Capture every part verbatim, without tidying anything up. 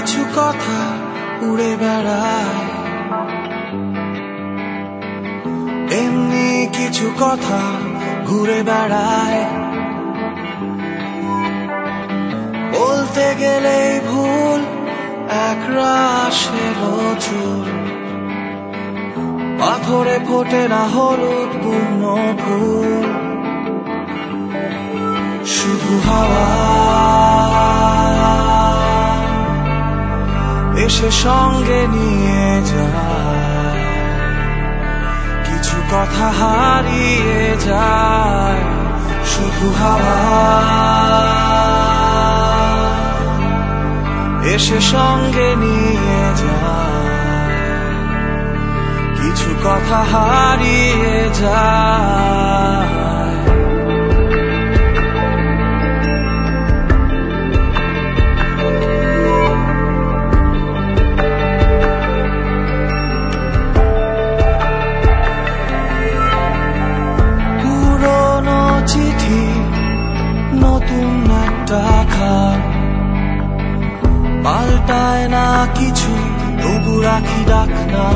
কিছু কথা উড়ে বেড়ায়, এমনি কিছু কথা ঘুরে বেড়ায়। বলতে গেলেই ভুল এক রাশের চুল, পাথরে ফোটে না হলুদ পূর্ণ ফুল। শুধু হাওয়া এসে সঙ্গে নিয়ে যায়, কিছু কথা হারিয়ে যায়। শুধু হাওয়া এসে সঙ্গে নিয়ে যায়, কিছু কথা হারিয়ে যায়। পুরনো চিঠি নতুন একটা খাম, পাল্টায় না কিছু তবু রাখি ডাক না।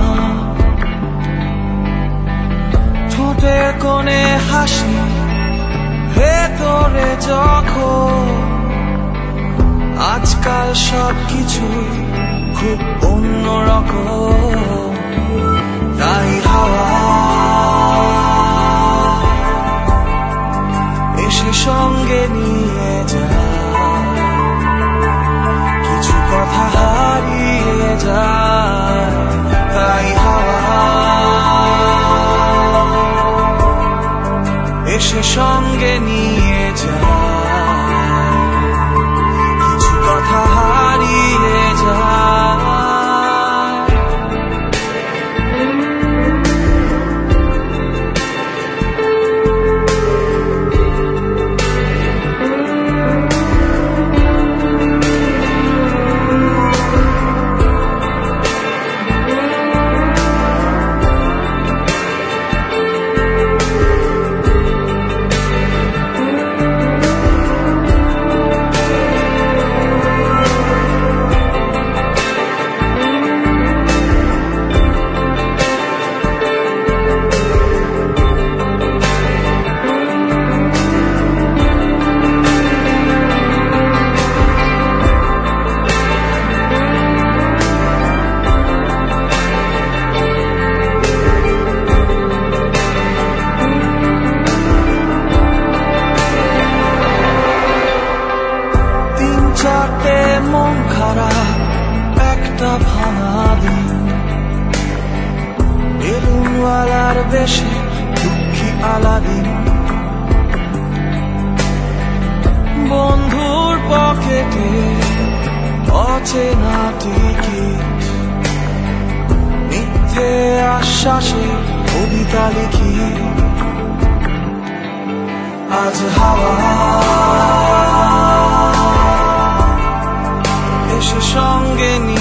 ঠোঁটে কোণে হাসি, ভেতরে যখন আজকাল সব কিছুই খুব অন্যরকম। তাই হাওয়া এসে সঙ্গে নিয়ে যায়, কিছু কথা হারিয়ে যায়। তাই হাওয়া এসে সঙ্গে নিয়ে যায়, কিছু কথা হারিয়ে যায়। চারটে মন খারাপ একটা ভাঙা দিন, বেলুনওয়ালার বেশে দুঃখী আলাদিন। বন্ধুর পকেটে অচেনা টিকিট, মিথ্যে আশ্বাসে কবিতা লিখি। আজ হাওয়া এসে সঙ্গে নিয়ে